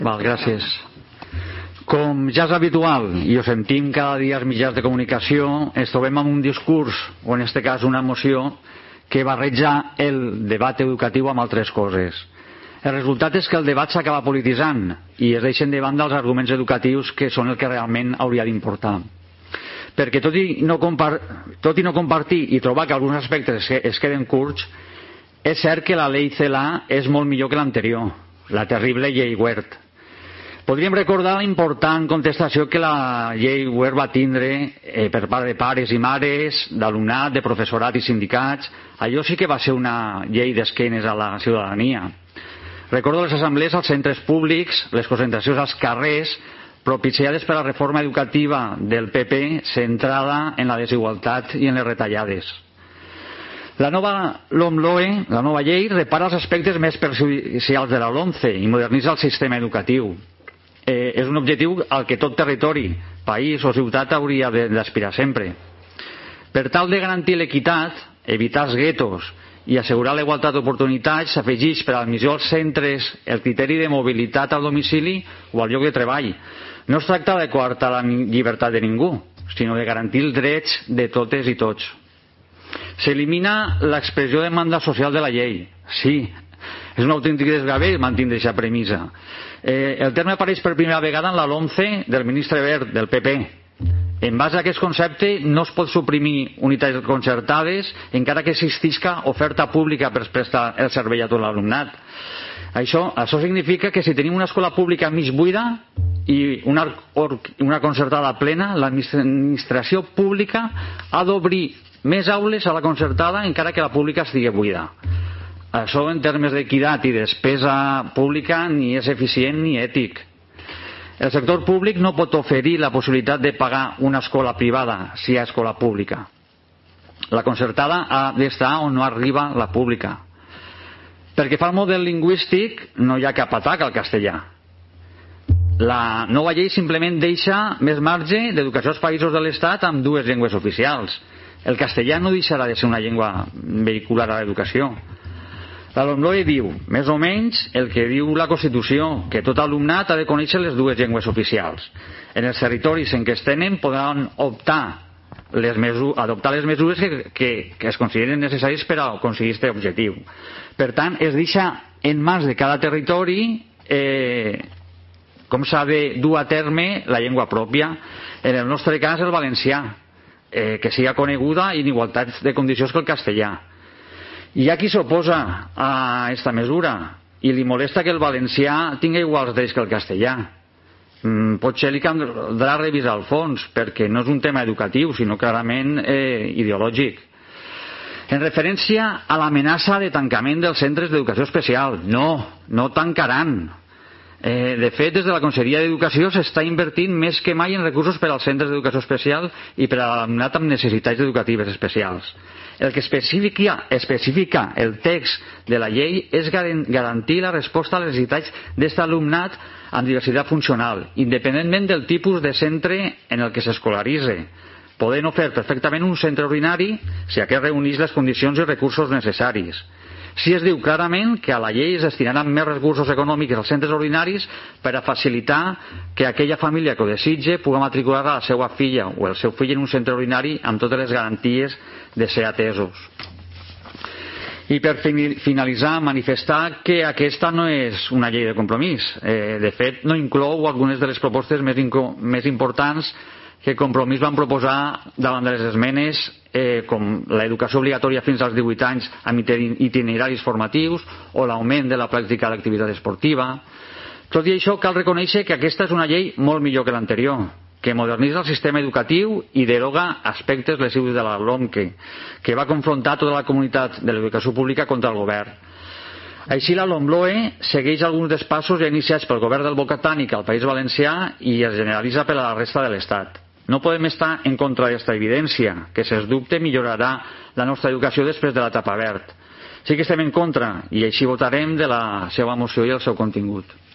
Val, gràcies. Com ja és habitual, i ho sentim cada dia als mitjans de comunicació, ens trobem amb un discurs, o en aquest cas una moció, que barreja el debat educatiu amb altres coses. El resultat és que el debat s'acaba polititzant i es deixen de banda els arguments educatius que són el que realment hauria d'importar. Perquè tot i no compartir i trobar que alguns aspectes es queden curts, és cert que la llei CELA és molt millor que l'anterior, la terrible llei Wert. Podríem recordar la important contestació que la llei Wert va tindre per part de pares i mares, d'alumnat, de professorat i sindicats. Allò sí que va ser una llei d'esquenes a la ciutadania. Recordo les assemblees als centres públics, les concentracions als carrers, propiciades per la reforma educativa del PP centrada en la desigualtat i en les retallades. La nova LOMLOE, la nova llei, repara els aspectes més perjudicials de la LOMCE i modernitza el sistema educatiu. És un objectiu al que tot territori, país o ciutat hauria d'aspirar sempre. Per tal de garantir l'equitat, evitar els guetos i assegurar la igualtat d'oportunitats, s'afegeix per a l'admissió als centres el criteri de mobilitat al domicili o al lloc de treball. No es tracta de coartar la llibertat de ningú, sinó de garantir els drets de totes i tots. S'elimina l'expressió de mandat social de la llei. Sí, és un autèntic desgavell mantenir aquesta premissa. El terme apareix per primera vegada en la LOMCE del ministre Wert, del PP. En base a aquest concepte no es pot suprimir unitats concertades encara que existisca oferta pública per prestar el servei a tot l'alumnat. Això significa que si tenim una escola pública mig buida i una concertada plena, l'administració pública ha d'obrir més aules a la concertada encara que la pública estigui buida. Això en termes d'equitat i despesa pública ni és eficient ni ètic. El sector públic no pot oferir la possibilitat de pagar una escola privada si hi ha escola pública. La concertada ha d'estar on no arriba la pública. Perquè fa el model lingüístic no hi ha cap atac al castellà. La nova llei simplement deixa més marge d'educació als països de l'Estat amb dues llengües oficials. El castellà no deixarà de ser una llengua vehicular a l'educació. La LOMLOE diu, més o menys, el que diu la Constitució, que tot alumnat ha de conèixer les dues llengües oficials. En els territoris en què es tenen podran adoptar les mesures que es consideren necessàries per a aconseguir aquest objectiu. Per tant, es deixa en mans de cada territori com s'ha de dur a terme la llengua pròpia. En el nostre cas, el valencià, que siga coneguda en igualtat de condicions que el castellà. Hi ha qui s'oposa a aquesta mesura i li molesta que el valencià tingui iguals drets que el castellà. Potser li caldrà revisar el fons, perquè no és un tema educatiu, sinó clarament ideològic. En referència a l'amenaça de tancament dels centres d'educació especial, no tancaran. De fet, des de la Conselleria d'Educació s'està invertint més que mai en recursos per als centres d'educació especial i per a l'alumnat amb necessitats educatives especials. El que especifica el text de la llei és garantir la resposta a les necessitats d'aquest alumnat amb diversitat funcional, independentment del tipus de centre en el que s'escolaritza, podent fer perfectament un centre ordinari si aquest reuneix les condicions i recursos necessaris. Si es diu clarament que a la llei es destinaran més recursos econòmics als centres ordinaris per a facilitar que aquella família que ho desitge pugui matricular a la seva filla o el seu fill en un centre ordinari amb totes les garanties de ser atesos. I per finalitzar, manifestar que aquesta no és una llei de compromís. De fet, no inclou algunes de les propostes més importants que Compromís van proposar davant de les esmenes, com l'educació obligatòria fins als 18 anys amb itineraris formatius o l'augment de la pràctica de l'activitat esportiva. Tot i això, cal reconèixer que aquesta és una llei molt millor que l'anterior, que modernitza el sistema educatiu i deroga aspectes lesius de la LOMQE, que va confrontar tota la comunitat de l'educació pública contra el govern. Així, la LOMLOE segueix alguns dels passos ja iniciats pel govern del Bocatànic al País Valencià i es generalitza per a la resta de l'Estat. No podem estar en contra d'aquesta evidència, que sens dubte millorarà la nostra educació després de l'etapa verd. Sí que estem en contra, i així votarem de la seva moció i el seu contingut.